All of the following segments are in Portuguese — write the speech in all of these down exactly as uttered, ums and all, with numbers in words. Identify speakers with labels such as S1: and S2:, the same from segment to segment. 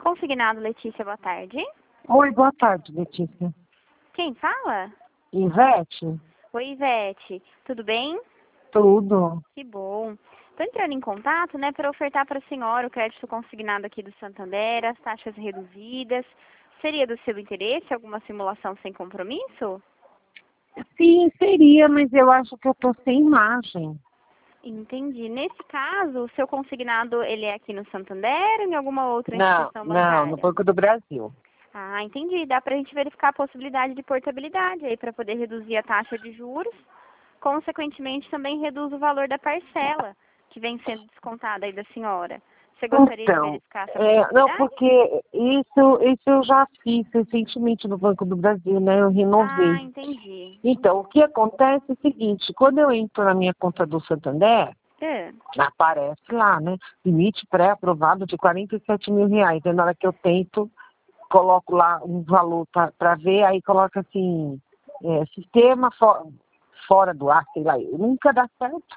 S1: Consignado, Letícia, boa tarde.
S2: Oi, boa tarde, Letícia.
S1: Quem fala?
S2: Ivete?
S1: Oi, Ivete. Tudo bem?
S2: Tudo.
S1: Que bom. Estou entrando em contato, né, para ofertar para a senhora o crédito consignado aqui do Santander, as taxas reduzidas. Seria do seu interesse alguma simulação sem compromisso?
S2: Sim, seria, mas eu acho que eu tô sem imagem.
S1: Entendi. Nesse caso, o seu consignado, ele é aqui no Santander ou em alguma outra
S2: Não,
S1: instituição
S2: não,
S1: bancária?
S2: no Banco do Brasil.
S1: Ah, entendi. Dá para a gente verificar a possibilidade de portabilidade aí para poder reduzir a taxa de juros. Consequentemente, também reduz o valor da parcela que vem sendo descontada aí da senhora. Você gostaria de
S2: Então,
S1: verificar essa
S2: é,
S1: possibilidade?
S2: não, porque isso, isso eu já fiz recentemente no Banco do Brasil, né? Eu renovei.
S1: Ah, entendi.
S2: Então, o que acontece é o seguinte, quando eu entro na minha conta do Santander,
S1: É.
S2: aparece lá, né? Limite pré-aprovado de quarenta e sete mil reais. Aí na hora que eu tento, coloco lá um valor para ver, aí coloca assim, é, sistema for, fora do ar, sei lá, nunca dá certo.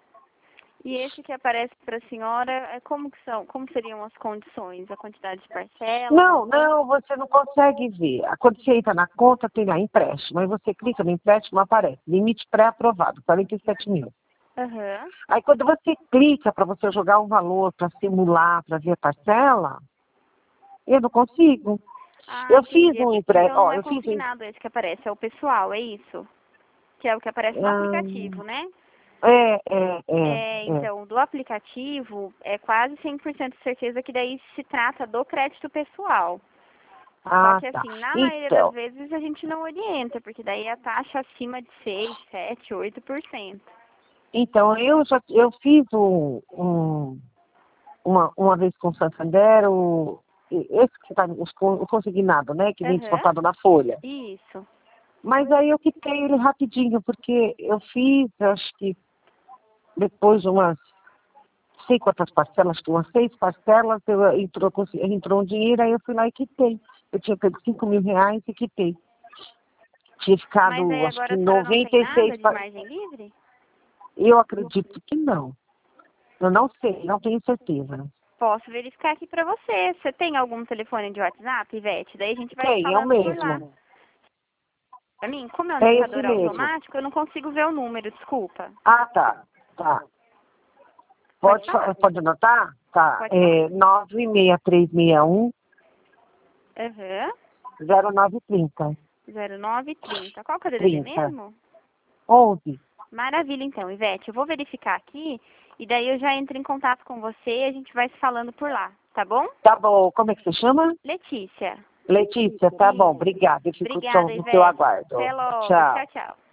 S1: E esse que aparece para a senhora, é como que são, como seriam as condições, a quantidade de parcela?
S2: Não, não, você não consegue ver. Quando você entra na conta, tem lá empréstimo. Aí você clica no empréstimo, aparece limite pré-aprovado, quarenta e sete mil.
S1: Aham.
S2: Aí quando você clica para você jogar um valor, para simular, para ver a parcela, eu não consigo.
S1: Ah,
S2: Eu fiz
S1: entendi.
S2: um
S1: Então
S2: empréstimo,
S1: não
S2: ó,
S1: é
S2: eu fiz um...
S1: consignado esse que aparece, é o pessoal, é isso? Que é o que aparece no
S2: Ah,
S1: aplicativo, né?
S2: é, é, é,
S1: É,
S2: é.
S1: então, do aplicativo, é quase cem por cento de certeza que daí se trata do crédito pessoal. Só
S2: Ah,
S1: que
S2: tá.
S1: assim, na maioria das
S2: Então,
S1: vezes a gente não orienta, porque daí a taxa acima de seis, sete, oito por cento.
S2: então eu já eu fiz um, um, uma, uma vez com o Santander, o, esse que está o consignado, né? Que vem
S1: Aham.
S2: descontado na folha.
S1: Isso.
S2: Mas aí eu quitei ele rapidinho, porque eu fiz, acho que depois de umas, não sei quantas parcelas, que umas seis parcelas, eu, entrou, entrou um dinheiro, aí eu fui lá e quitei. Eu tinha pego cinco mil reais e quitei. Tinha
S1: Mas
S2: ficado,
S1: aí
S2: acho
S1: agora
S2: que
S1: a senhora não tem
S2: noventa e seis.
S1: nada de margem livre?
S2: Eu acredito que não. Eu não sei, não tenho certeza.
S1: Posso verificar aqui pra você. Você tem algum telefone de WhatsApp, Ivete? Daí a gente vai
S2: Tem, é o
S1: falando por lá.
S2: mesmo.
S1: Pra mim, como é um
S2: É esse
S1: indicador
S2: mesmo.
S1: automático, eu não consigo ver o número, desculpa.
S2: Ah, tá. Tá.
S1: Pode
S2: Pode,
S1: falar.
S2: pode anotar? Tá.
S1: Pode falar.
S2: É nove seis três seis um
S1: Aham.
S2: zero nove trinta.
S1: zero nove trinta. Qual que é o D D D
S2: trinta.
S1: mesmo?
S2: onze.
S1: Maravilha, então, Ivete. Eu vou verificar aqui e daí eu já entro em contato com você e a gente vai se falando por lá, tá bom?
S2: Tá bom. Como é que você chama?
S1: Letícia.
S2: Letícia, tá bom.
S1: Isso.
S2: Obrigada. Eu fico
S1: Obrigada,
S2: no seu
S1: Ivete.
S2: aguardo.
S1: Até logo.
S2: Tchau.
S1: Tchau, tchau.